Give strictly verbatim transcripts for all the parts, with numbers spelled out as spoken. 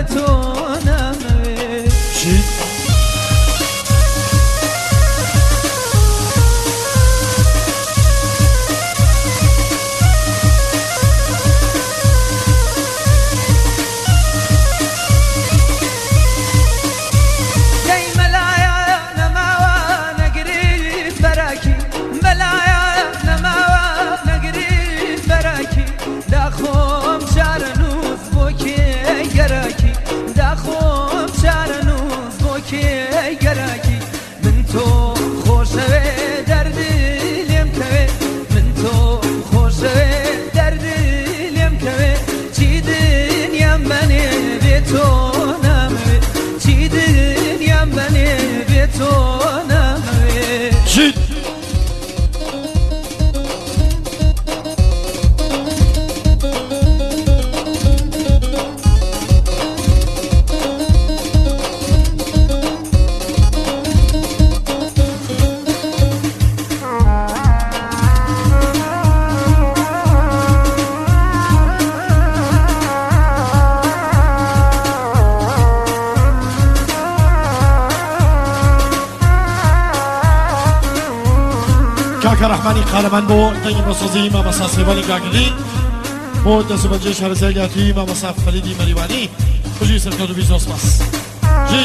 بتونم چی؟ من تو خوشوه دردی لیم کوه من تو خوشوه دردی لیم کوه چی دنیا منی به تو نموه چی دنیا منی به تو نموه چی؟ کاکا رحمانی قهرمان بو دنگ مسازی ما مساسی ولی گاگلی بو دست بنجه شهر زیگاتی ما مساف فلیدی مریوانی بجی سرکار و بیزوس بس جی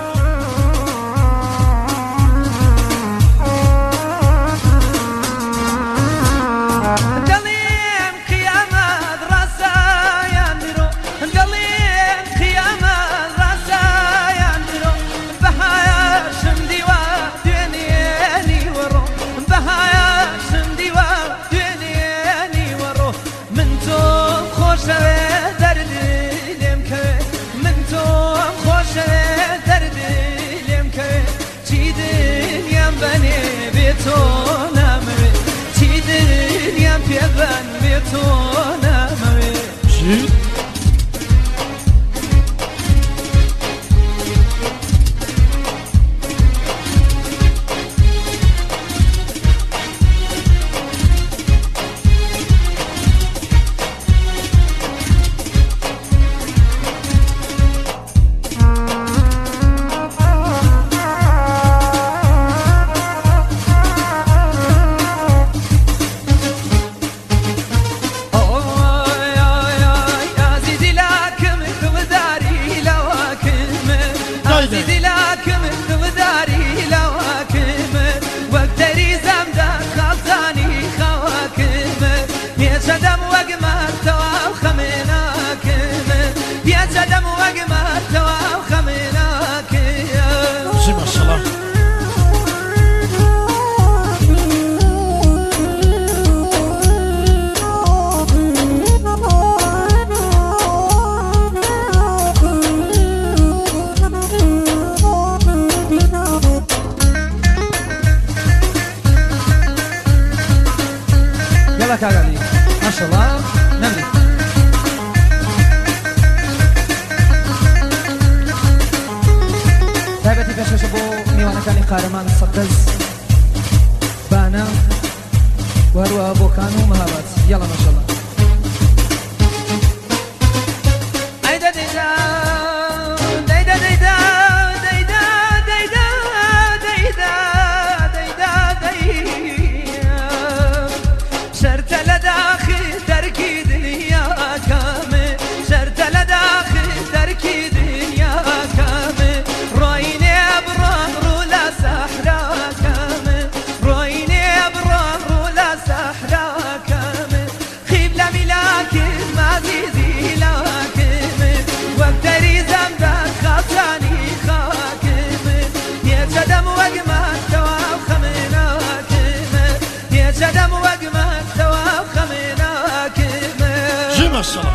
چی؟ كاغالي ما شاء الله نملك تابعتي فيش بو ميوانا كاني قارمان الصدز بانا وهروا ابو كانوا مهابات يلا ما شاء الله ايدا ديدا ديدا ديدا ديدا ديدا ديدا ديدا ديدا شرت لداخل تركي دنيا كامل شرت لداخل تركي دنيا كامل رايني ابرار ولا صحراء كامل رايني ابرار ولا صحراء كامل خيب لملاك ما زيزي لاكمل واقدري زمدك خاصاني خاكمل يا جدم وقمك تواب خمنا كمل يا جدم وقمك ما شاء الله